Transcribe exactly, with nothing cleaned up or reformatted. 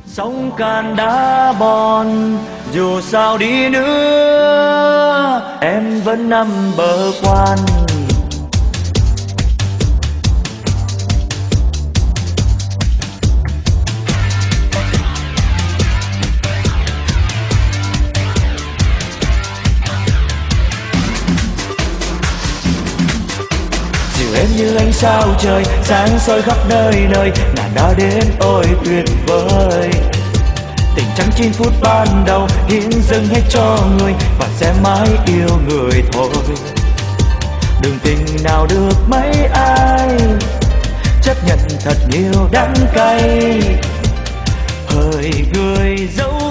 Sóng can đá bòn, dù sao đi nữa em vẫn nằm bờ quan. Dìu em như ánh sao trời, sáng soi khắp nơi nơi, ngàn đã đến ôi tuyệt vời. Tình trắng chín phút ban đầu, hiến dâng hết cho người và sẽ mãi yêu người thôi. Đừng tình nào được mấy ai, chấp nhận thật nhiều đắng cay. Hỡi người dấu